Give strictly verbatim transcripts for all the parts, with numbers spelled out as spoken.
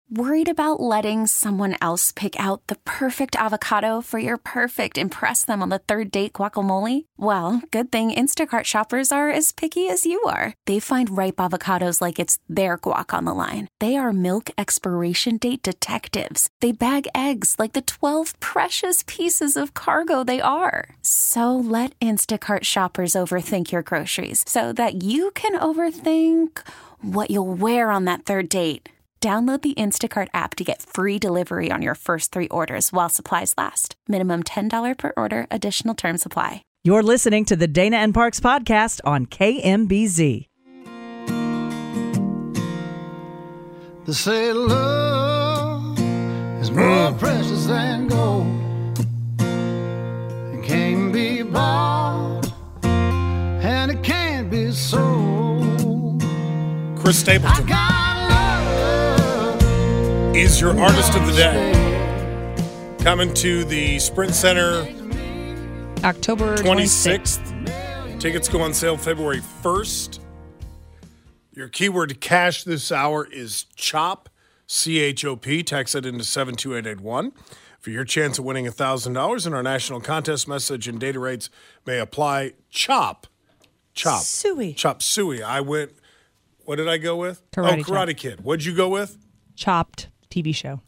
Worried about letting someone else pick out the perfect avocado for your perfect impress them on the third date guacamole? Well, good thing Instacart shoppers are as picky as you are. They find ripe avocados like it's their guac on the line. They are milk expiration date detectives. They bag eggs like the twelve precious pieces of cargo they are. So let Instacart shoppers overthink your groceries so that you can overthink what you'll wear on that third date. Download the Instacart app to get free delivery on your first three orders while supplies last. Minimum ten dollars per order. Additional terms apply. You're listening to the Dana and Parks podcast on K M B Z. They say love is more precious than gold. It can't be bought and it can't be sold. Chris Stapleton is your artist of the day. Coming to the Sprint Center October twenty-sixth. Tickets go on sale February first. Your keyword to cash this hour is CHOP, C H O P. Text it into seven two eight eight one for your chance of winning one thousand dollars. And our national contest message and data rates may apply. CHOP. CHOP. Suey. CHOP Suey. I went, what did I go with? Karate oh, Karate Chop. Kid. What'd you go with? Chopped T V show.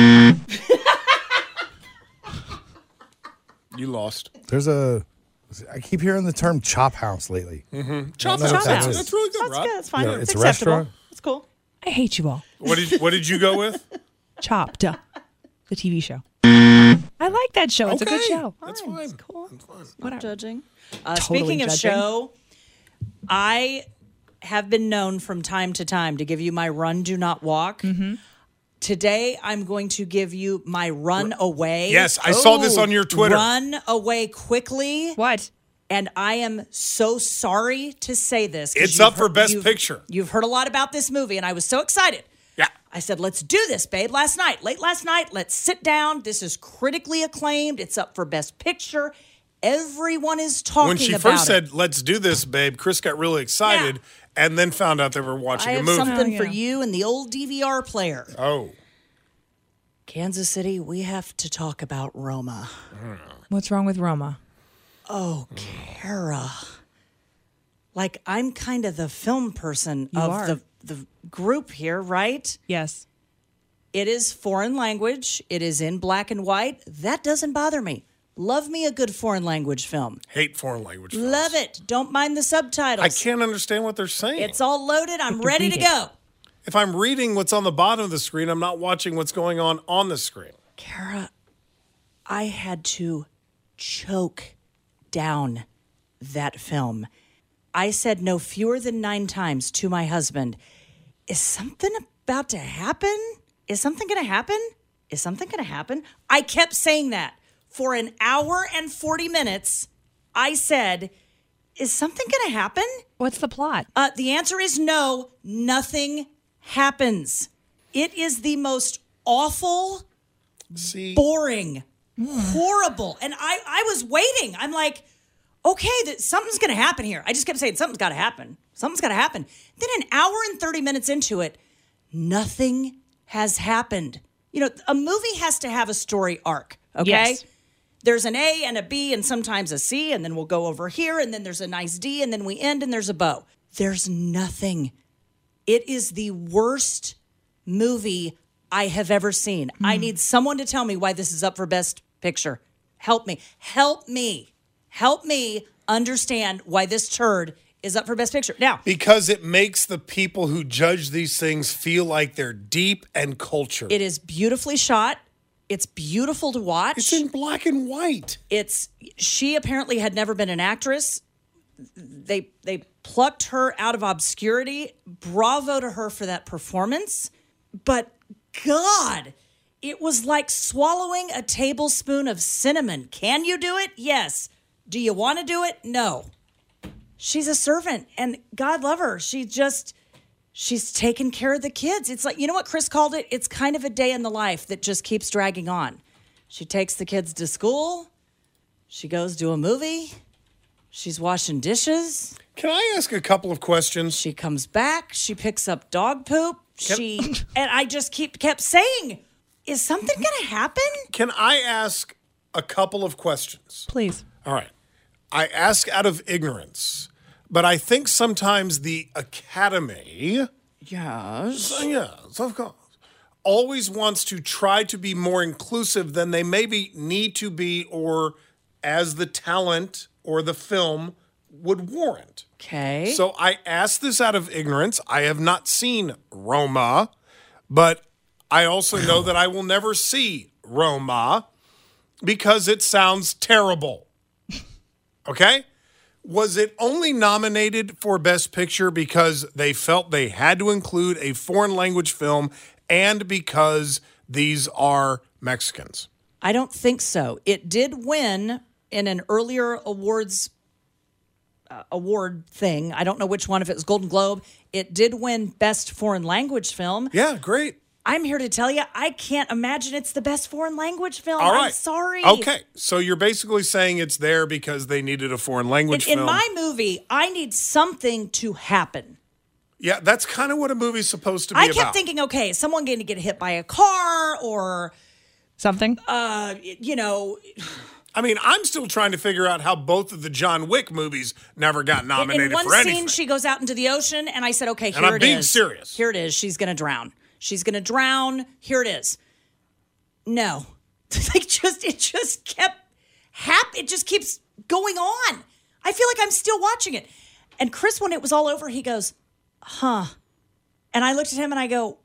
You lost. There's a, I keep hearing the term chop house lately. Mm-hmm. Chop know House. what that That's, is. that's really good, That's Rob. good. That's fine. Yeah, it's it's a acceptable. restaurant? It's cool. I hate you all. What did What did you go with? Chopped, the T V show. I like that show. It's a good Okay. show. That's Fine. fine. It's cool. That's fine. Whatever. Judging. Uh, Totally speaking of judging. show, I have been known from time to time to give you my run, do not walk. Mm-hmm. Today, I'm going to give you my run away. Yes, I saw this on your Twitter. Run away quickly. What? And I am so sorry to say this. 'cause It's you've up for heard- Best you've- Picture. You've heard a lot about this movie, and I was so excited. Yeah. I said, let's do this, babe. Last night, late last night, let's sit down. This is critically acclaimed. It's up for Best Picture. Everyone is talking When she about first it. said, let's do this, babe, Chris got really excited and then found out they were watching I a have movie. something Oh, for yeah. you and the old D V R player. Oh. Kansas City, we have to talk about Roma. What's wrong with Roma? Oh, Kara. Like, I'm kind of the film person You of are. the the group here, right? Yes. It is foreign language. It is in black and white. That doesn't bother me. Love me a good foreign language film. Hate foreign language films. Love it. Don't mind the subtitles. I can't understand what they're saying. It's all loaded. I'm to ready read to it. go. If I'm reading what's on the bottom of the screen, I'm not watching what's going on on the screen. Kara, I had to choke down that film. I said no fewer than nine times to my husband, is something about to happen? Is something going to happen? Is something going to happen? I kept saying that for an hour and forty minutes. I said, is something going to happen? What's the plot? Uh, the answer is no, nothing happens. It is the most awful, See? boring, horrible. And I, I was waiting. I'm like, okay, that something's going to happen here. I just kept saying, something's got to happen. Something's got to happen. Then an hour and thirty minutes into it, nothing has happened. You know, a movie has to have a story arc, okay? Yes. There's an A and a B and sometimes a C, and then we'll go over here, and then there's a nice D, and then we end, and there's a bow. There's nothing. It is the worst movie I have ever seen. Hmm. I need someone to tell me why this is up for Best Picture. Help me. Help me. Help me understand why this turd is up for Best Picture. Now, Because it makes the people who judge these things feel like they're deep and cultured. it is beautifully shot. It's beautiful to watch. It's in black and white. It's she apparently had never been an actress. They they plucked her out of obscurity. Bravo to her for that performance. But God, it was like swallowing a tablespoon of cinnamon. Can you do it? Yes. Do you want to do it? No. She's a servant, and God love her. She just she's taking care of the kids. It's like, you know what Chris called it? It's kind of a day in the life that just keeps dragging on. She takes the kids to school. She goes to a movie. She's washing dishes. Can I ask a couple of questions? She comes back. She picks up dog poop. she and I just keep kept saying, is something going to happen? Can I ask a couple of questions? Please. All right. I ask out of ignorance, but I think sometimes the Academy, Yes. yes, of course, always wants to try to be more inclusive than they maybe need to be or as the talent or the film would warrant. Okay. So I ask this out of ignorance. I have not seen Roma, but I also know that I will never see Roma because it sounds terrible. Okay? Was it only nominated for Best Picture because they felt they had to include a foreign language film and because these are Mexicans? I don't think so. It did win in an earlier awards uh, award thing. I don't know which one, if it was Golden Globe. It did win Best Foreign Language Film. Yeah, great. I'm here to tell you, I can't imagine it's the best foreign language film. All right. I'm sorry. Okay, so you're basically saying it's there because they needed a foreign language In, film. in my movie, I need something to happen. Yeah, that's kind of what a movie's supposed to be I about. kept thinking, okay, is someone going to get hit by a car or, Something? uh, you know, I mean, I'm still trying to figure out how both of the John Wick movies never got in, nominated in one for anything. scene, she goes out into the ocean, and I said, okay, here And I'm it being is. serious. Here it is. She's going to drown. She's going to drown. Here it is. No. Like just it just kept hap it just keeps going on. I feel like I'm still watching it. And Chris, when it was all over, he goes, huh. And I looked at him and I go,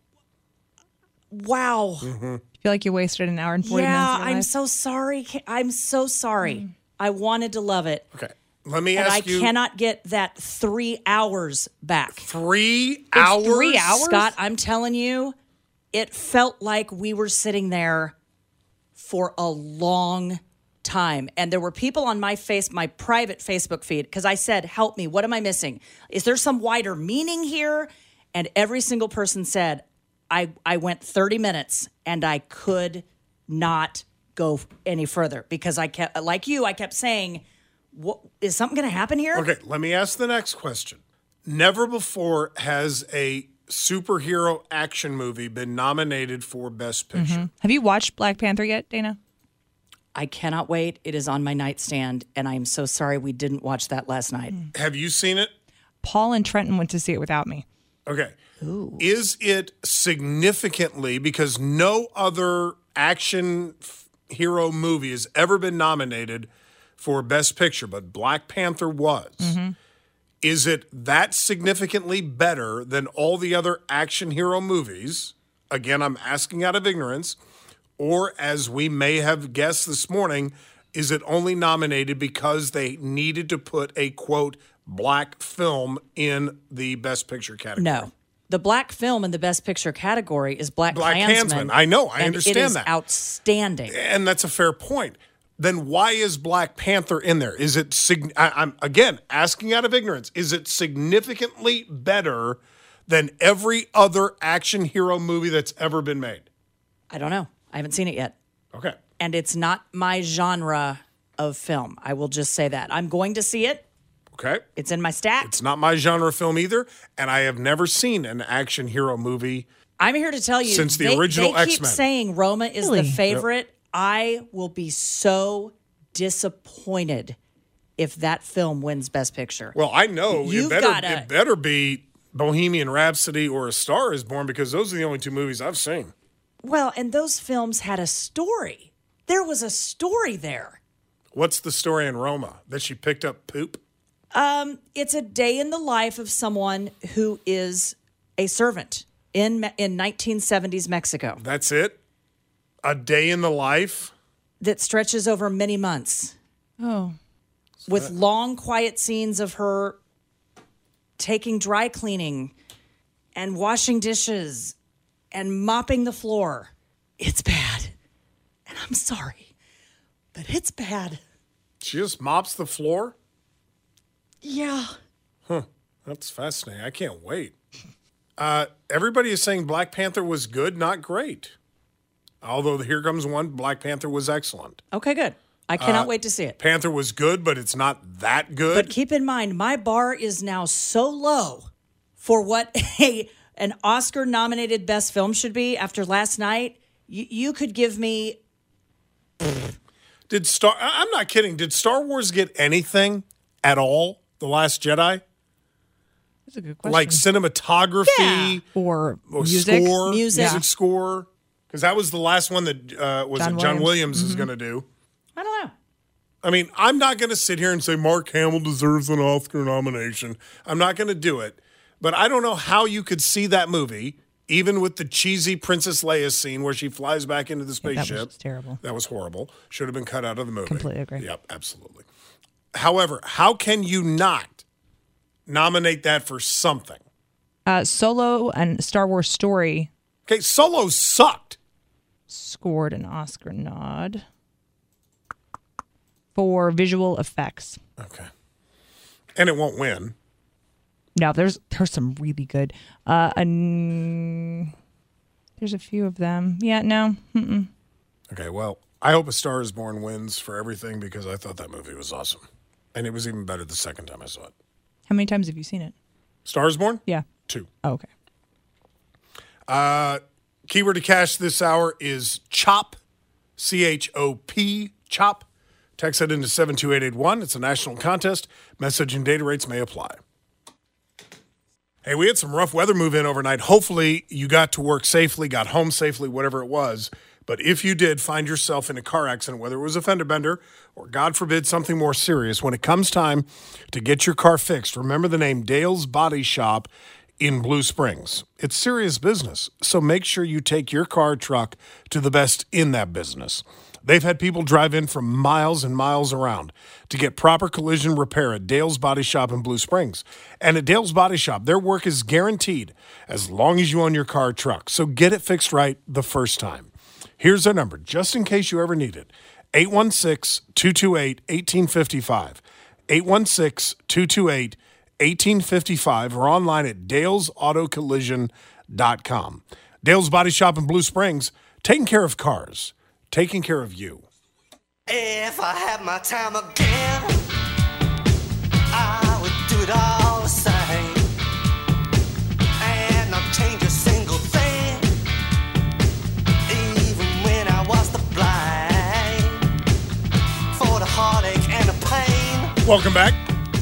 wow. Mm-hmm. I feel like you wasted an hour and forty Yeah, minutes of your I'm life. so sorry. I'm so sorry. I wanted to love it. Okay, let me And ask I you. cannot get that three hours back. Three hours? three hours? Scott, I'm telling you, it felt like we were sitting there for a long time. And there were people on my face, my private Facebook feed, because I said, help me, what am I missing? Is there some wider meaning here? And every single person said, I, I went thirty minutes and I could not go any further because I kept, like you, I kept saying, what, is something going to happen here? Okay, let me ask the next question. Never before has a superhero action movie been nominated for Best Picture. Have you watched Black Panther yet, Dana? I cannot wait. It is on my nightstand, and I am so sorry we didn't watch that last night. Have you seen it? Paul and Trenton went to see it without me. Okay. Is it significantly, because no other action f- hero movie has ever been nominated for Best Picture, but Black Panther was. Is it that significantly better than all the other action hero movies? Again, I'm asking out of ignorance. Or, as we may have guessed this morning, is it only nominated because they needed to put a, quote, black film in the Best Picture category? No. The black film in the Best Picture category is Black, Black Klansman. Klansman. I know. I and understand it is that. outstanding. And that's a fair point. Then why is Black Panther in there? Is it, sig- I, I'm again asking out of ignorance, is it significantly better than every other action hero movie that's ever been made? I don't know. I haven't seen it yet. Okay. And it's not my genre of film. I will just say that. I'm going to see it. Okay. It's in my stack. It's not my genre film either, and I have never seen an action hero movie. I'm here to tell you. Since the they, original they keep X-Men. saying Roma is Really? the favorite. I will be so disappointed if that film wins Best Picture. Well, I know it You've better, gotta- it better be Bohemian Rhapsody or A Star is Born, because those are the only two movies I've seen. Well, and those films had a story. There was a story there. What's the story in Roma? That she picked up poop? It's a day in the life of someone who is a servant in Me- in nineteen seventies Mexico That's it? A day in the life? that stretches over many months Oh. with long, quiet scenes of her taking dry cleaning and washing dishes and mopping the floor. It's bad. And I'm sorry, but it's bad. She just mops the floor? Yeah. That's fascinating. I can't wait. Uh, everybody is saying Black Panther was good, not great. Although here comes one, Black Panther was excellent. Okay, good. I cannot wait to see it. Panther was good, but it's not that good. But keep in mind, my bar is now so low for what a an Oscar-nominated best film should be after last night, you, you could give me... Did Star? I- I'm not kidding. Did Star Wars get anything at all? The Last Jedi, That's a good question. like cinematography Yeah. or or music. score, Music. music score, because that was the last one that uh, was John it John Williams. Williams is going to do. I don't know. I mean, I'm not going to sit here and say Mark Hamill deserves an Oscar nomination. I'm not going to do it. But I don't know how you could see that movie, even with the cheesy Princess Leia scene where she flies back into the Yeah, that spaceship. was terrible. That was horrible. Should have been cut out of the movie. Completely agree. Yep, absolutely. However, how can you not nominate that for something? Uh, Solo and Star Wars Story Okay, Solo sucked. scored an Oscar nod for visual effects. Okay. And it won't win. No, there's there's some really good. Uh, and there's a few of them. Yeah, no. Mm-mm. Okay, well, I hope A Star is Born wins for everything because I thought that movie was awesome. And it was even better the second time I saw it. How many times have you seen it? Star is Born? Yeah. Two. Oh, okay. Uh, keyword to cash this hour is CHOP, C H O P, CHOP. Text that into seven two eight eight one. It's a national contest. Message and data rates may apply. Hey, we had some rough weather move in overnight. Hopefully you got to work safely, got home safely, whatever it was. But if you did find yourself in a car accident, whether it was a fender bender or, God forbid, something more serious, when it comes time to get your car fixed, remember the name Dale's Body Shop in Blue Springs. It's serious business, so make sure you take your car or truck to the best in that business. They've had people drive in from miles and miles around to get proper collision repair at Dale's Body Shop in Blue Springs. And at Dale's Body Shop, their work is guaranteed as long as you own your car or truck. So get it fixed right the first time. Here's their number, just in case you ever need it. eight one six, two two eight, one eight five five. eight one six, two two eight, one eight five five or online at dales auto collision dot com. Dale's Body Shop in Blue Springs, taking care of cars, taking care of you. If I had my time again, I would do it all the same. And not change a single thing, even when I was the blind, for the heartache and the pain. Welcome back.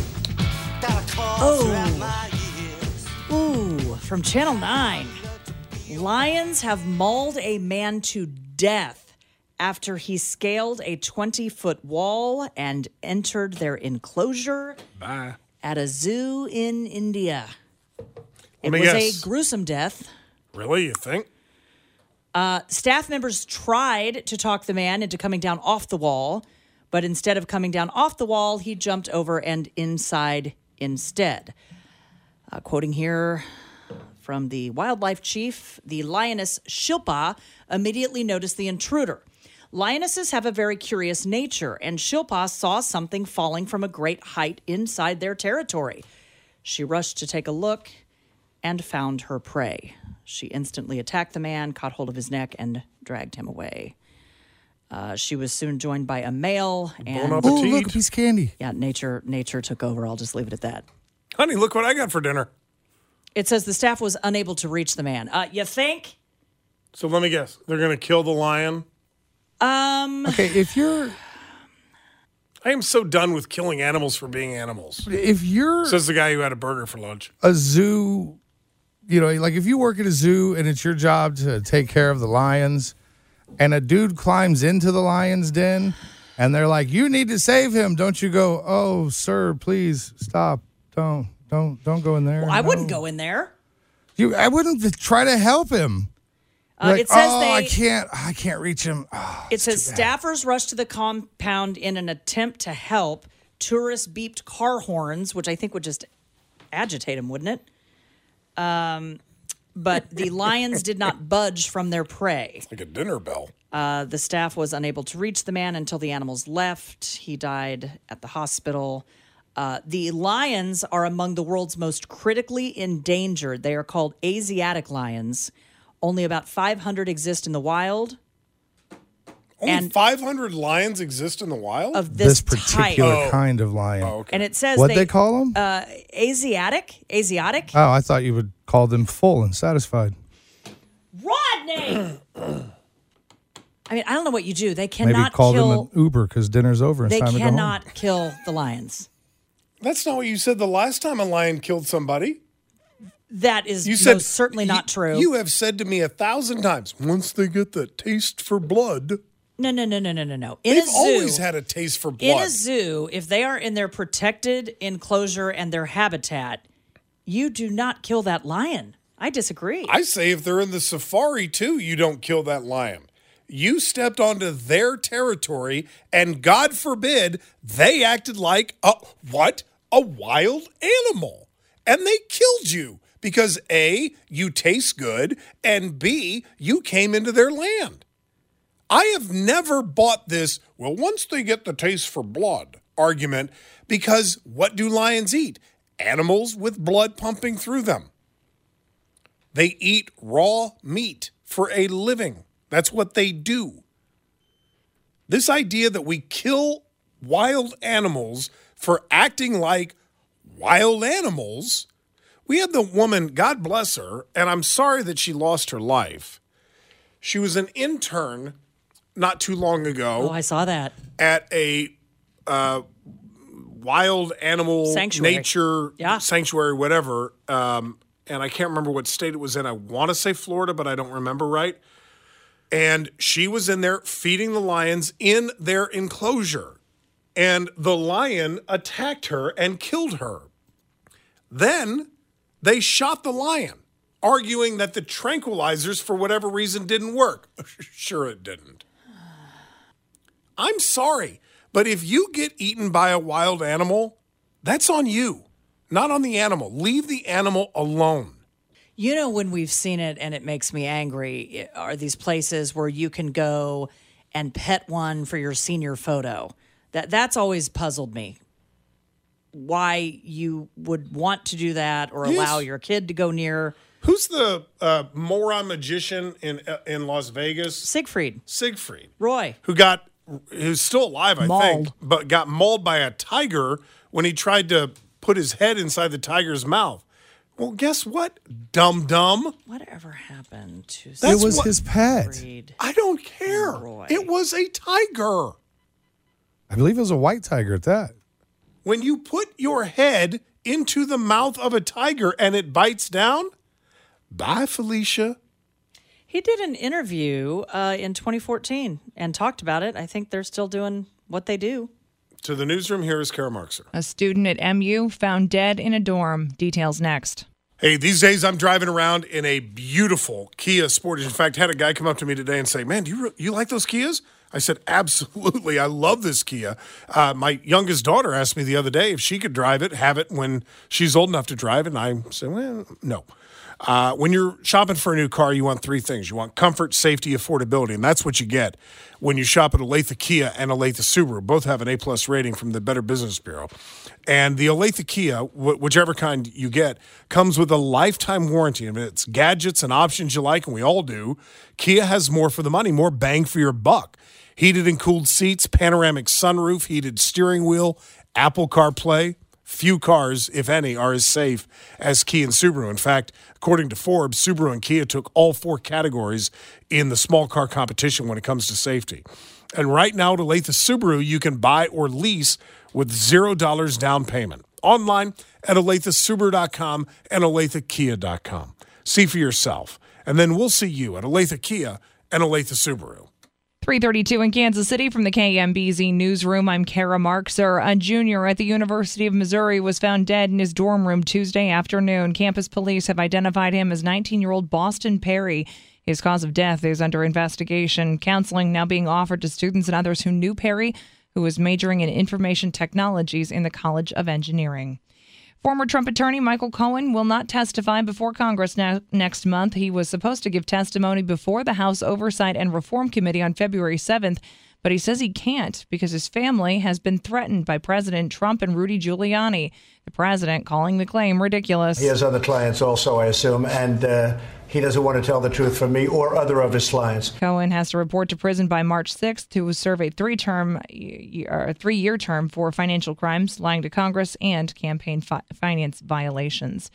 Oh. Ooh, from Channel nine. Lions have mauled a man to death after he scaled a twenty-foot wall and entered their enclosure Bye. at a zoo in India. It Let me was guess. a gruesome death. Really, you think? Uh, staff members tried to talk the man into coming down off the wall, but instead of coming down off the wall, he jumped over and inside instead. Uh, quoting here from the wildlife chief, the lioness Shilpa immediately noticed the intruder. Lionesses have a very curious nature, and Shilpa saw something falling from a great height inside their territory. She rushed to take a look and found her prey. She instantly attacked the man, caught hold of his neck, and dragged him away. Uh, she was soon joined by a male, and Bon Oh, appetit. look, a piece of candy. yeah, nature nature took over. I'll just leave it at that. Honey, look what I got for dinner. It says the staff was unable to reach the man. Uh, you think? So let me guess. They're going to kill the lion? Um, Okay, if you're I am so done with killing animals for being animals. if you're Says the guy who had a burger for lunch. a zoo, you know, like if you work at a zoo and it's your job to take care of the lions, and a dude climbs into the lion's den, and they're like, "You need to save him," don't you go, "Oh, sir, please stop! Don't, don't, don't go in there." I No." wouldn't go in there. You, I wouldn't try to help him. Uh, Like, it says oh, they. I can't, I can't reach him. Oh, It says staffers rushed to the compound in an attempt to help. Tourists beeped car horns, which I think would just agitate them, wouldn't it? Um, but the lions did not budge from their prey. Like a dinner bell. Uh, the staff was unable to reach the man until the animals left. He died at the hospital. Uh, the lions are among the world's most critically endangered. They are called Asiatic lions. Only about five hundred exist in the wild Only And- five hundred lions exist in the wild? of this, this particular type. Oh. kind of lion. Oh, okay. And it says What'd they, they call them? uh, Asiatic. Asiatic. oh, I thought you would called him full and satisfied. Rodney! I mean, I don't know what you do. They Maybe cannot called kill. him an Uber because dinner's over and They it's time to go home. cannot kill the lions. That's not what you said the last time a lion killed somebody. That is You said most certainly not you- true. You have said to me a thousand times, once they get the taste for blood, no, no, no, no, no, no, no. In they've a zoo, always had a taste for in blood. a zoo, if they are in their protected enclosure and their habitat, you do not kill that lion. I disagree. I say if they're in the safari too, you don't kill that lion. You stepped onto their territory, and God forbid they acted like a what? A wild animal. And they killed you because A, you taste good, and B, you came into their land. I have never bought this, well, once they get the taste for blood argument, because what do lions eat? Animals with blood pumping through them. They eat raw meat for a living. That's what they do. This idea that we kill wild animals for acting like wild animals. We had the woman, God bless her, and I'm sorry that she lost her life. She was an intern not too long ago oh, I saw that. at a uh, wild animal Sanctuary. nature Yeah. sanctuary, whatever. Um, and I can't remember what state it was in. I want to say Florida, but I don't remember right. And she was in there feeding the lions in their enclosure. And the lion attacked her and killed her. Then they shot the lion, arguing that the tranquilizers, for whatever reason, didn't work. Sure it didn't. I'm sorry, but if you get eaten by a wild animal, that's on you, not on the animal. Leave the animal alone. You know, when we've seen it and it makes me angry, are these places where you can go and pet one for your senior photo. That That's always puzzled me. Why you would want to do that or Yes. allow your kid to go near. Who's the uh, moron magician in uh, in Las Vegas? Siegfried. Siegfried, Roy. who got who's still alive, I think, Mauled. but got mauled by a tiger when he tried to put his head inside the tiger's mouth. Well, guess what, dum dum? Whatever happened to That's it was what- his pet. Siegfried? I don't care. Roy. It was a tiger. I believe it was a white tiger at that. When you put your head into the mouth of a tiger and it bites down, bye, Felicia. He did an interview uh, in twenty fourteen and talked about it. I think they're still doing what they do. To the newsroom, here is Kara Markser. A student at M U found dead in a dorm. Details next. Hey, these days I'm driving around in a beautiful Kia Sportage. In fact, had a guy come up to me today and say, man, do you, re- you like those Kias? I said, absolutely. I love this Kia. Uh, my youngest daughter asked me the other day if she could drive it, have it when she's old enough to drive it. And I said, well, no. Uh, when you're shopping for a new car, you want three things. You want comfort, safety, affordability, and that's what you get when you shop at Olathe Kia and Olathe Subaru. Both have an A-plus rating from the Better Business Bureau. And the Olathe Kia, wh- whichever kind you get, comes with a lifetime warranty. I mean, it's gadgets and options you like, and we all do. Kia has more for the money, more bang for your buck. Heated and cooled seats, panoramic sunroof, heated steering wheel, Apple CarPlay. Few cars, if any, are as safe as Kia and Subaru. In fact, according to Forbes, Subaru and Kia took all four categories in the small car competition when it comes to safety. And right now at Olathe Subaru, you can buy or lease with zero dollars down payment. Online at olathe subaru dot com and olathe kia dot com. See for yourself. And then we'll see you at Olathe Kia and Olathe Subaru. three thirty-two in Kansas City from the K M B Z newsroom. I'm Kara Markser. A junior at the University of Missouri was found dead in his dorm room Tuesday afternoon. Campus police have identified him as nineteen-year-old Boston Perry. His cause of death is under investigation. Counseling now being offered to students and others who knew Perry, who was majoring in information technologies in the College of Engineering. Former Trump attorney Michael Cohen will not testify before Congress ne- next month. He was supposed to give testimony before the House Oversight and Reform Committee on February seventh, but he says he can't because his family has been threatened by President Trump and Rudy Giuliani. The president calling the claim ridiculous. He has other clients also, I assume, and uh, he doesn't want to tell the truth for me or other of his clients. Cohen has to report to prison by March sixth to serve a three-term, or three-year term for financial crimes, lying to Congress, and campaign fi- finance violations.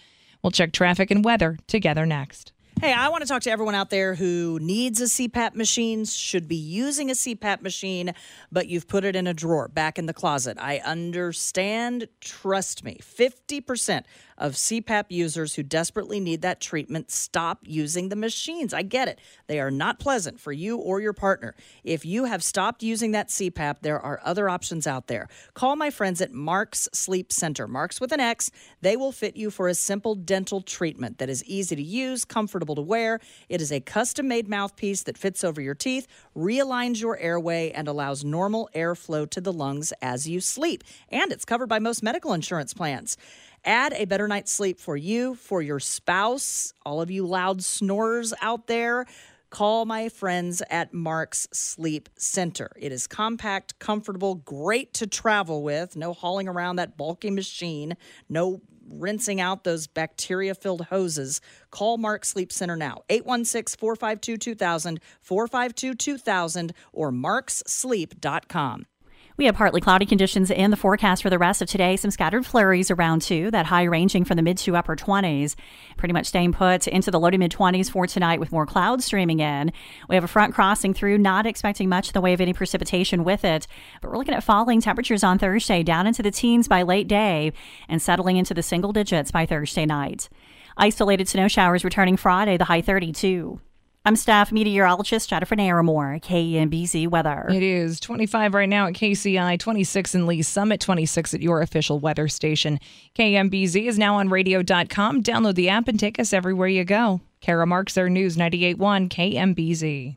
We'll check traffic and weather together next. Hey, I want to talk to everyone out there who needs a C PAP machine, should be using a C PAP machine, but you've put it in a drawer back in the closet. I understand. Trust me. fifty percent of C PAP users who desperately need that treatment stop using the machines. I get it. They are not pleasant for you or your partner. If you have stopped using that C PAP, there are other options out there. Call my friends at Mark's Sleep Center. Mark's with an X. They will fit you for a simple dental treatment that is easy to use, comfortable to wear. It is a custom-made mouthpiece that fits over your teeth, realigns your airway, and allows normal airflow to the lungs as you sleep. And it's covered by most medical insurance plans. Add a better night's sleep for you, for your spouse, all of you loud snorers out there. Call my friends at Mark's Sleep Center. It is compact, comfortable, great to travel with. No hauling around that bulky machine. No rinsing out those bacteria-filled hoses. Call Mark Sleep Center now. eight one six, four five two, two thousand, four five two, two thousand, or marks sleep dot com. We have partly cloudy conditions in the forecast for the rest of today. Some scattered flurries around, too. That high ranging from the mid to upper twenties. Pretty much staying put into the low to mid twenties for tonight with more clouds streaming in. We have a front crossing through, not expecting much in the way of any precipitation with it. But we're looking at falling temperatures on Thursday, down into the teens by late day and settling into the single digits by Thursday night. Isolated snow showers returning Friday, the high thirty-two. I'm staff meteorologist Jennifer Naramore, K M B Z Weather. It is twenty-five right now at K C I, twenty-six in Lee Summit, twenty-six at your official weather station. K M B Z is now on radio dot com. Download the app and take us everywhere you go. Kara Markser, News ninety-eight point one K M B Z.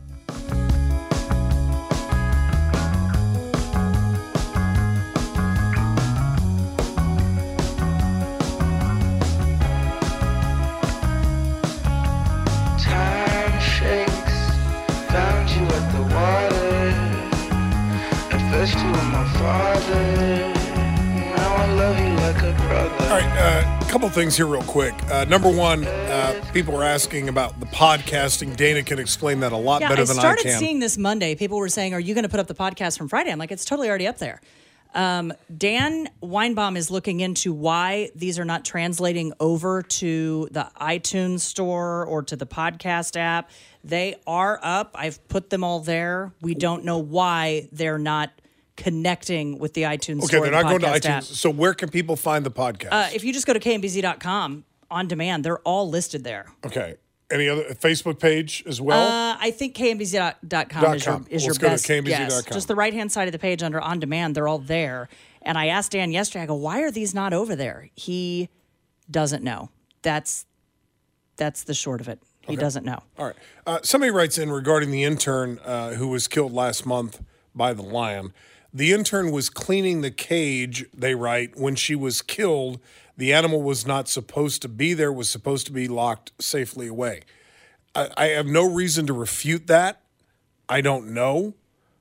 All right, a uh, couple things here real quick. Uh, number one, uh, people are asking about the podcasting. Dana can explain that a lot yeah, better I than I started can. seeing this Monday. People were saying, are you going to put up the podcast from Friday? I'm like, it's totally already up there. Um, Dan Weinbaum is looking into why these are not translating over to the iTunes store or to the podcast app. They are up. I've put them all there. We don't know why they're not connecting with the iTunes okay, store. Okay, they're not going to iTunes. App. So where can people find the podcast? Uh, if you just go to K M B Z dot com on demand, they're all listed there. Okay. Any other Facebook page as well? Uh, I think K M B Z dot com is your, is Let's your go best to K M B Z dot com. guess. Just the right-hand side of the page under on demand, they're all there. And I asked Dan yesterday, I go, why are these not over there? He doesn't know. That's that's the short of it. He okay. doesn't know. All right. Uh, somebody writes in regarding the intern uh, who was killed last month by the lion. The intern was cleaning the cage, they write, when she was killed. The animal was not supposed to be there, was supposed to be locked safely away. I, I have no reason to refute that. I don't know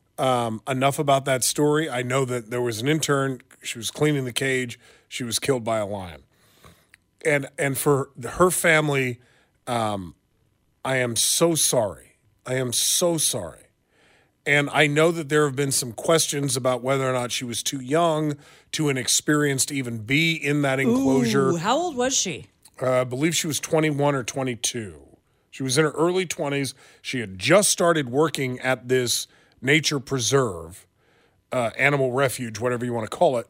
um, enough about that story. I know that there was an intern. She was cleaning the cage. She was killed by a lion. And and for her family, um, I am so sorry. I am so sorry. And I know that there have been some questions about whether or not she was too young, too inexperienced to even be in that enclosure. Ooh, how old was she? Uh, I believe she was twenty-one or twenty-two. She was in her early twenties. She had just started working at this nature preserve, uh, animal refuge, whatever you want to call it.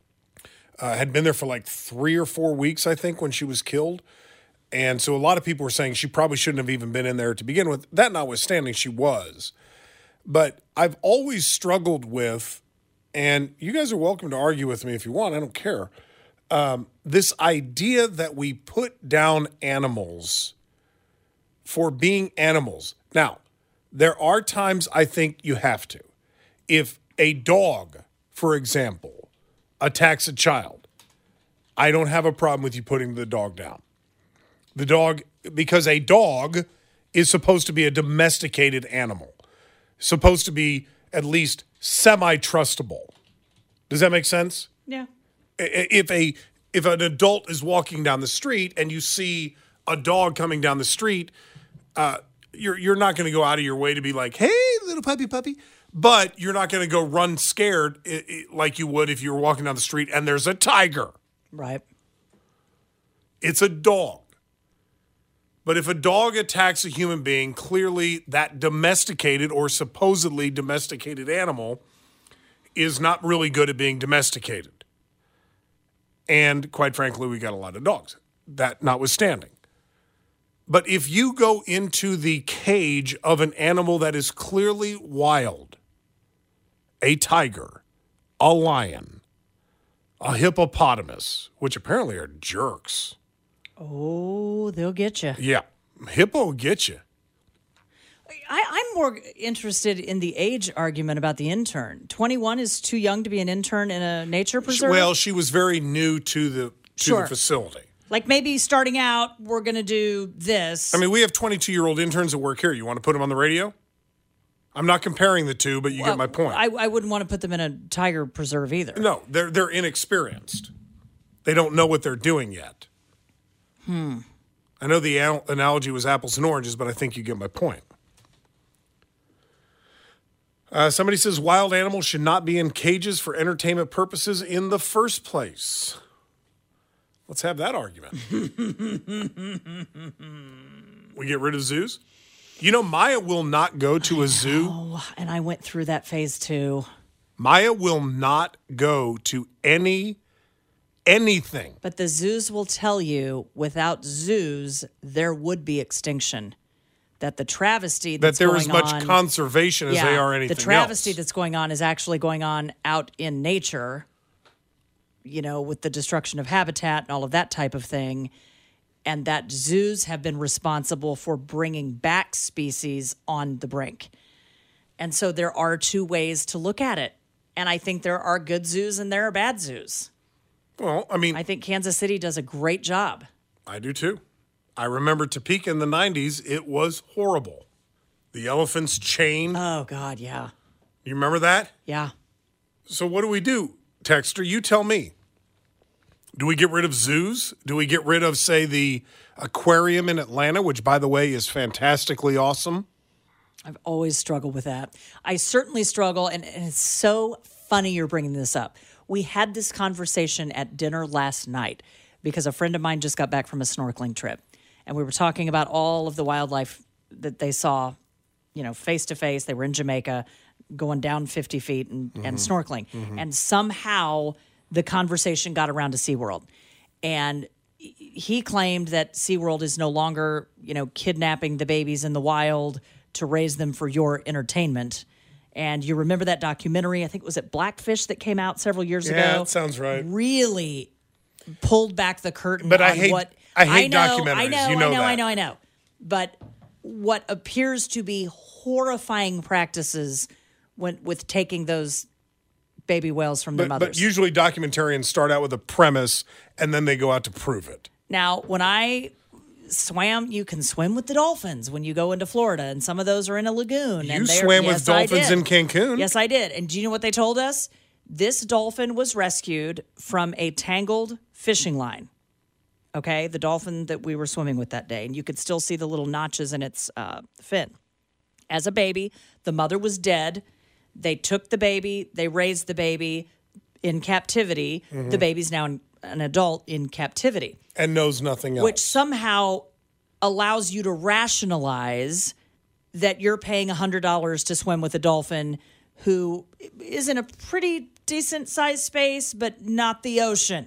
Uh, had been there for like three or four weeks, I think, when she was killed. And so a lot of people were saying she probably shouldn't have even been in there to begin with. That notwithstanding, she was. But I've always struggled with, and you guys are welcome to argue with me if you want, I don't care, um, this idea that we put down animals for being animals. Now, there are times I think you have to. If a dog, for example, attacks a child, I don't have a problem with you putting the dog down. The dog, because a dog is supposed to be a domesticated animal. Supposed to be at least semi-trustable. Does that make sense? Yeah. If a if an adult is walking down the street and you see a dog coming down the street, uh, you're you're not going to go out of your way to be like, "Hey, little puppy, puppy," but you're not going to go run scared like you would if you were walking down the street and there's a tiger. Right. It's a dog. But if a dog attacks a human being, clearly that domesticated or supposedly domesticated animal is not really good at being domesticated. And quite frankly, we got a lot of dogs, that notwithstanding. But if you go into the cage of an animal that is clearly wild, a tiger, a lion, a hippopotamus, which apparently are jerks. Oh, they'll get you. Yeah, hippo will get you. I, I'm more interested in the age argument about the intern. twenty-one is too young to be an intern in a nature preserve? Well, she was very new to the to Sure. the facility. Like maybe starting out, we're going to do this. I mean, we have twenty-two-year-old interns that work here. You want to put them on the radio? I'm not comparing the two, but you Well, get my point. I, I wouldn't want to put them in a tiger preserve either. No, they're they're inexperienced. They don't know what they're doing yet. Hmm. I know the al- analogy was apples and oranges, but I think you get my point. Uh, somebody says wild animals should not be in cages for entertainment purposes in the first place. Let's have that argument. We get rid of zoos? You know, Maya will not go to a zoo. Oh, and I went through that phase too. Maya will not go to any anything. But the zoos will tell you without zoos, there would be extinction. That the travesty That that's there going is much on, conservation as yeah, they are anything the travesty else. that's going on is actually going on out in nature, you know, with the destruction of habitat and all of that type of thing. And that zoos have been responsible for bringing back species on the brink. And so there are two ways to look at it. And I think there are good zoos and there are bad zoos. Well, I mean, I think Kansas City does a great job. I do too. I remember Topeka in the nineties. It was horrible. The elephants chained. Oh, God, yeah. You remember that? Yeah. So what do we do, Texter? You tell me. Do we get rid of zoos? Do we get rid of, say, the aquarium in Atlanta, which, by the way, is fantastically awesome? I've always struggled with that. I certainly struggle, and, and it's so funny you're bringing this up. We had this conversation at dinner last night because a friend of mine just got back from a snorkeling trip, and we were talking about all of the wildlife that they saw, you know, face to face. They were in Jamaica, going down fifty feet and, mm-hmm. and snorkeling, mm-hmm. and somehow the conversation got around to SeaWorld. And he claimed that SeaWorld is no longer, you know, kidnapping the babies in the wild to raise them for your entertainment. And you remember that documentary, I think it was at Blackfish that came out several years yeah, ago? Yeah, that sounds right. Really pulled back the curtain but on I hate, what... I hate I know, documentaries. I know, you know I know, that. I know, I know. But what appears to be horrifying practices when, with taking those baby whales from their But, mothers. but usually documentarians start out with a premise and then they go out to prove it. Now, when I swam, you can swim with the dolphins when you go into Florida, and some of those are in a lagoon. You and swam yes, with dolphins I in did. Cancun? Yes, I did. And do you know what they told us? This dolphin was rescued from a tangled fishing line. Okay, the dolphin that we were swimming with that day, and you could still see the little notches in its uh, fin. As a baby, the mother was dead. They took the baby, they raised the baby in captivity. Mm-hmm. The baby's now an, an adult in captivity. And knows nothing else. Which somehow allows you to rationalize that you're paying one hundred dollars to swim with a dolphin who is in a pretty decent sized space, but not the ocean.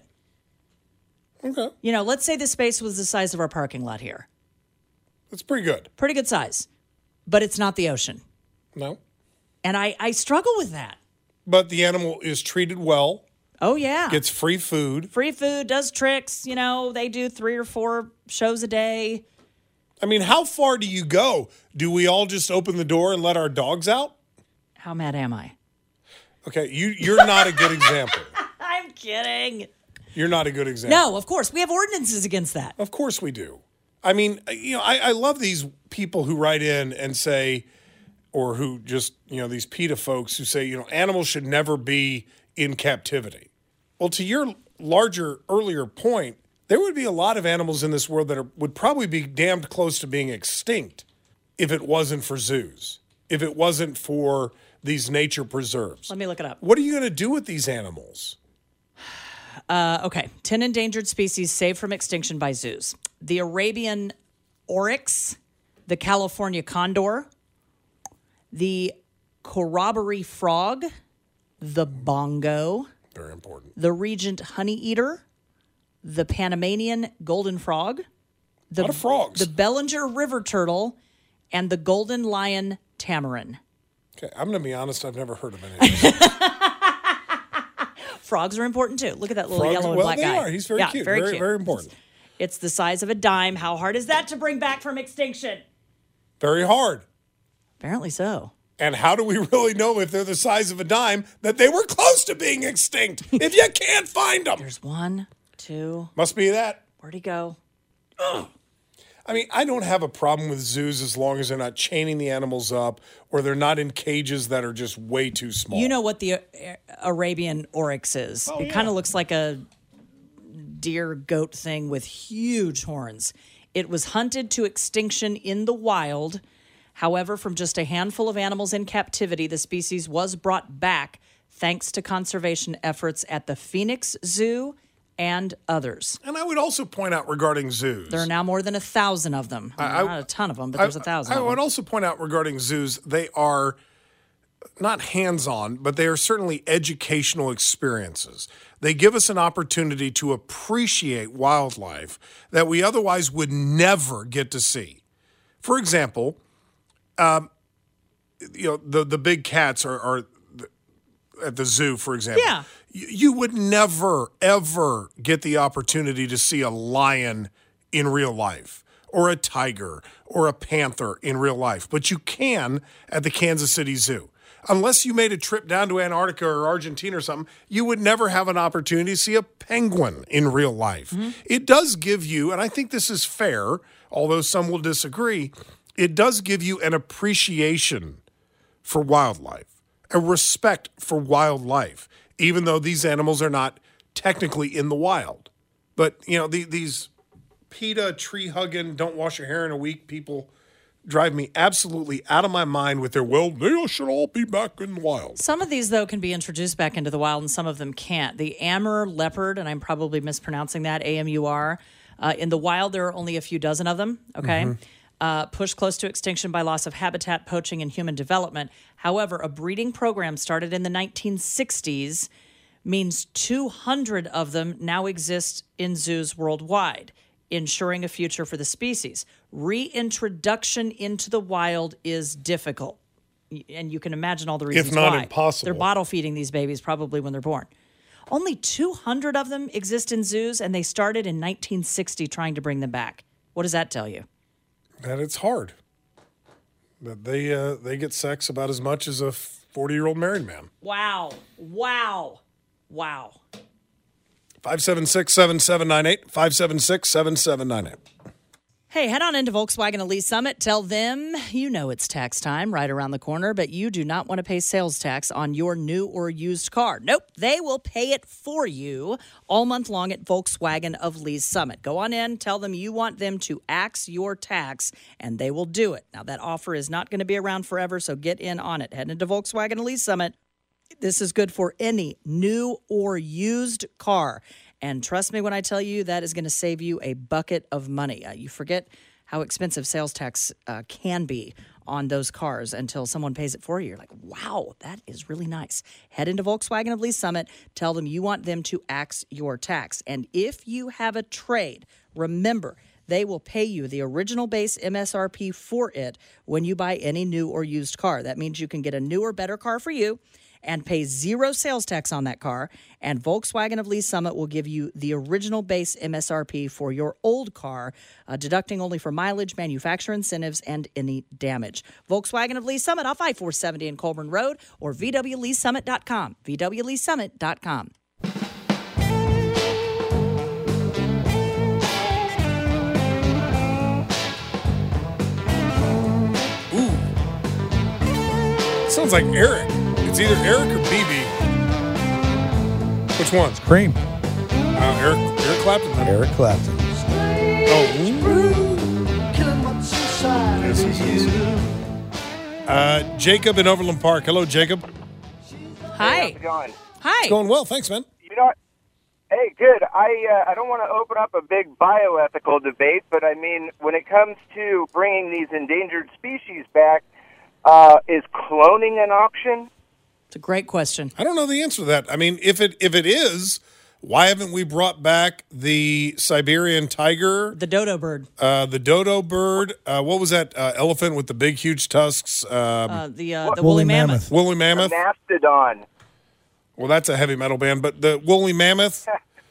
Okay. You know, let's say the space was the size of our parking lot here. That's pretty good. Pretty good size. But it's not the ocean. No. And I, I struggle with that. But the animal is treated well. Oh, yeah. Gets free food. Free food, does tricks. You know, they do three or four shows a day. I mean, how far do you go? Do we all just open the door and let our dogs out? How mad am I? Okay, you, you're not a good example. I'm kidding. You're not a good example. No, of course. We have ordinances against that. Of course we do. I mean, you know, I, I love these people who write in and say, or who just, you know, these PETA folks who say, you know, animals should never be in captivity. Well, to your larger, earlier point, there would be a lot of animals in this world that are, would probably be damned close to being extinct if it wasn't for zoos, if it wasn't for these nature preserves. Let me look it up. What are you going to do with these animals? Uh, okay. ten endangered species saved from extinction by zoos. The Arabian oryx, the California condor, the corroboree frog, the bongo, very important, the regent honeyeater, the Panamanian golden frog, the, a lot of frogs, the Bellinger river turtle, and the golden lion tamarin. Okay, I'm going to be honest, I've never heard of any of these. Frogs are important too. Look at that little Frogs, yellow and well, black they guy. are. He's very yeah, cute. Very, Very, cute. very important. It's the size of a dime. How hard is that to bring back from extinction? Very hard. Apparently so. And how do we really know if they're the size of a dime that they were close to being extinct if you can't find them? There's one, two. Must be that. Where'd he go? Ugh. I mean, I don't have a problem with zoos as long as they're not chaining the animals up or they're not in cages that are just way too small. You know what the uh, Arabian oryx is? Oh, it yeah. kind of looks like a deer goat thing with huge horns. It was hunted to extinction in the wild. However, from just a handful of animals in captivity, the species was brought back thanks to conservation efforts at the Phoenix Zoo and others. And I would also point out regarding zoos. There are now more than a thousand of them. I, Not a ton of them, but there's I, a thousand I of them. would also point out regarding zoos, they are not hands-on, but they are certainly educational experiences. They give us an opportunity to appreciate wildlife that we otherwise would never get to see. For example, um, you know, the, the big cats are, are at the zoo, for example. Yeah. You would never, ever get the opportunity to see a lion in real life or a tiger or a panther in real life, but you can at the Kansas City Zoo. Unless you made a trip down to Antarctica or Argentina or something, you would never have an opportunity to see a penguin in real life. Mm-hmm. It does give you, and I think this is fair, although some will disagree, it does give you an appreciation for wildlife, a respect for wildlife, even though these animals are not technically in the wild. But, you know, the, these PETA, tree-hugging, don't wash your hair in a week people drive me absolutely out of my mind with their, well, they should all be back in the wild. Some of these, though, can be introduced back into the wild, and some of them can't. The Amur leopard, and I'm probably mispronouncing that, A M U R, uh, in the wild, there are only a few dozen of them, okay? Mm-hmm. Uh, pushed close to extinction by loss of habitat, poaching, and human development. However, a breeding program started in the nineteen sixties means two hundred of them now exist in zoos worldwide, ensuring a future for the species. Reintroduction into the wild is difficult, and you can imagine all the reasons if not why. Impossible. They're bottle feeding these babies probably when they're born. Only two hundred of them exist in zoos, and they started in nineteen sixty trying to bring them back. What does that tell you? That it's hard. That they uh, they get sex about as much as a forty-year-old married man. Wow. Wow. Wow. five seven six, seven seven nine eight, five seven six, seven seven nine eight. Hey, head on into Volkswagen Elise Summit. Tell them you know it's tax time right around the corner, but you do not want to pay sales tax on your new or used car. Nope, they will pay it for you all month long at Volkswagen of Lee's Summit. Go on in, tell them you want them to axe your tax, and they will do it. Now, that offer is not going to be around forever, so get in on it. Head into Volkswagen of Lee's Summit. This is good for any new or used car. And trust me when I tell you that is going to save you a bucket of money. Uh, you forget how expensive sales tax uh, can be on those cars until someone pays it for you. You're like, wow, that is really nice. Head into Volkswagen of Lee Summit. Tell them you want them to axe your tax. And if you have a trade, remember, they will pay you the original base M S R P for it when you buy any new or used car. That means you can get a newer, better car for you and pay zero sales tax on that car. And Volkswagen of Lee Summit will give you the original base M S R P for your old car, uh, deducting only for mileage, manufacturer incentives, and any damage. Volkswagen of Lee Summit off I four seventy in Colburn Road or V W Lee Summit dot com. V W Lee Summit dot com. Ooh. Sounds like Eric. It's either Eric or B B. Which one? It's Cream. Uh, Eric, Eric Clapton. Then. Eric Clapton. Oh. Yes, yes, yes. Uh, Jacob in Overland Park. Hello, Jacob. Hi. How's it going? Hi. It's going well. Thanks, man. You know, Hey, good. I uh, I don't want to open up a big bioethical debate, but I mean, when it comes to bringing these endangered species back, uh, is cloning an option? It's a great question. I don't know the answer to that. I mean, if it if it is, why haven't we brought back the Siberian tiger, The dodo bird, uh, the dodo bird? Uh, what was that uh, elephant with the big, huge tusks? Um, uh, the uh, the woolly mammoth. Woolly mammoth. A mastodon. Well, that's a heavy metal band, but the woolly mammoth.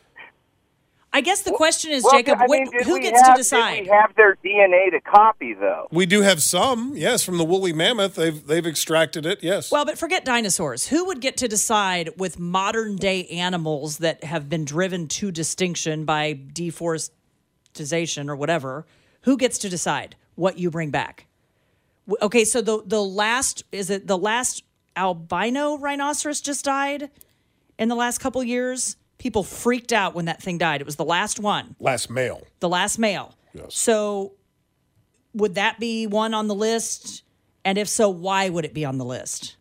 I guess the question is, Well, Jacob, I mean, what, did who we gets have, to decide? Did we have their D N A to copy, though? We do have some, yes, from the woolly mammoth. They've they've extracted it, yes. Well, but forget dinosaurs. Who would get to decide with modern day animals that have been driven to distinction by deforestation or whatever? Who gets to decide what you bring back? W- Okay, so the the last is it the last albino rhinoceros just died in the last couple years? People freaked out when that thing died. It was the last one, Last male. the last male. Yes. So would that be one on the list? And if so, why would it be on the list?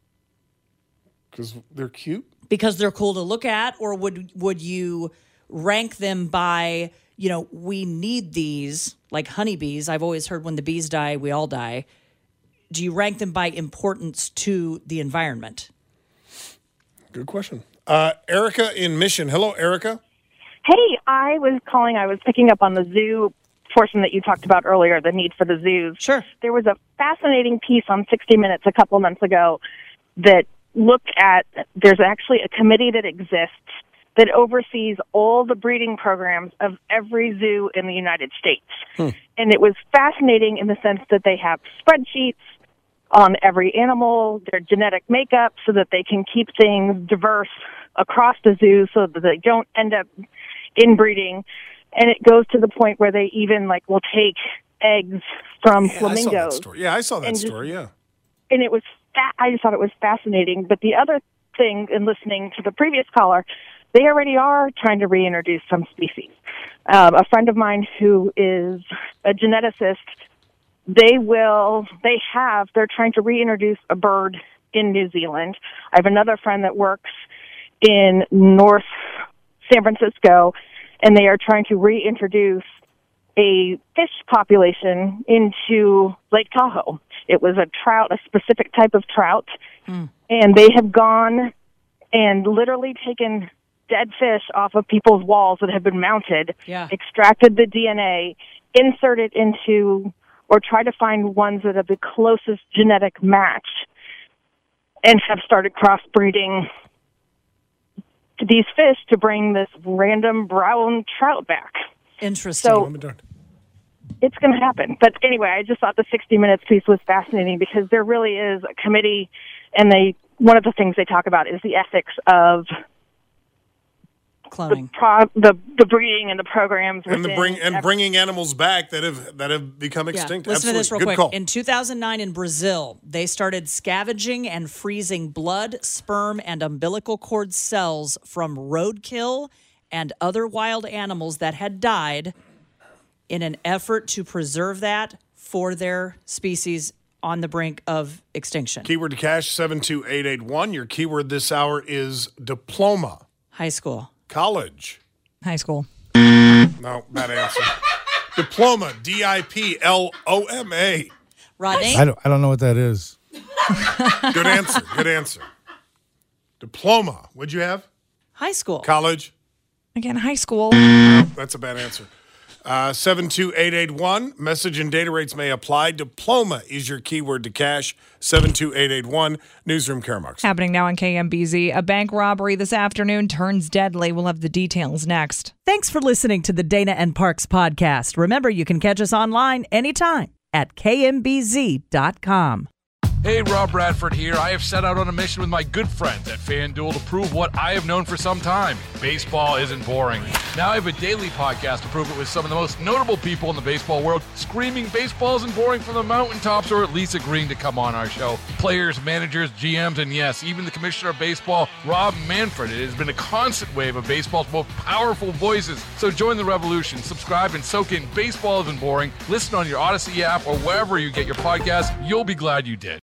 Because they're cute. Because they're cool to look at, or would would you rank them by, you know, we need these, like honeybees? I've always heard when the bees die, we all die. Do you rank them by importance to the environment? Good question. Uh, Erica in Mission. Hello, Erica. Hey, I was calling. I was picking up on the zoo portion that you talked about earlier, the need for the zoos. Sure. There was a fascinating piece on sixty minutes a couple months ago that looked at, there's actually a committee that exists that oversees all the breeding programs of every zoo in the United States. Hmm. And it was fascinating in the sense that they have spreadsheets on every animal, their genetic makeup, so that they can keep things diverse across the zoo so that they don't end up inbreeding. And it goes to the point where they even like will take eggs from Yeah, I saw that flamingos. story. Yeah, I saw that and just- story, yeah. And it was, fa- I just thought it was fascinating. But the other thing, in listening to the previous caller, they already are trying to reintroduce some species. Um, a friend of mine who is a geneticist, they will, they have, they're trying to reintroduce a bird in New Zealand. I have another friend that works in North San Francisco, and they are trying to reintroduce a fish population into Lake Tahoe. It was a trout, a specific type of trout, Mm. and they have gone and literally taken dead fish off of people's walls that have been mounted, Yeah. extracted the D N A, inserted into, or try to find ones that have the closest genetic match, and have started crossbreeding these fish to bring this random brown trout back. Interesting. So it's going to happen. But anyway, I just thought the sixty minutes piece was fascinating because there really is a committee, and they one of the things they talk about is the ethics of cloning, the, pro, the the breeding and the programs And the within bring and every- bringing animals back that have that have become Yeah. extinct. Listen to this real Absolutely. quick. Good call. In two thousand nine in Brazil, they started scavenging and freezing blood, sperm, and umbilical cord cells from roadkill and other wild animals that had died in an effort to preserve that for their species on the brink of extinction. Keyword to cash seven two eight eight one. Your keyword this hour is diploma. High school. College. High school. No, bad answer. Diploma. D I P L O M A. Rodney? I don't, I don't know what that is. Good answer. Good answer. Diploma. What'd you have? High school. College. Again, high school. That's a bad answer. Uh, seven two eight eight one. Message and data rates may apply. Diploma is your keyword to cash. seven two eight eight one. Newsroom Karamarks. Happening now on K M B Z. A bank robbery this afternoon turns deadly. We'll have the details next. Thanks for listening to the Dana and Parks podcast. Remember, you can catch us online anytime at K M B Z dot com. Hey, Rob Bradford here. I have set out on a mission with my good friends at FanDuel to prove what I have known for some time. Baseball isn't boring. Now I have a daily podcast to prove it with some of the most notable people in the baseball world screaming baseball isn't boring from the mountaintops, or at least agreeing to come on our show. Players, managers, G Ms, and yes, even the commissioner of baseball, Rob Manfred. It has been a constant wave of baseball's most powerful voices. So join the revolution. Subscribe and soak in Baseball Isn't Boring. Listen on your Odyssey app or wherever you get your podcasts. You'll be glad you did.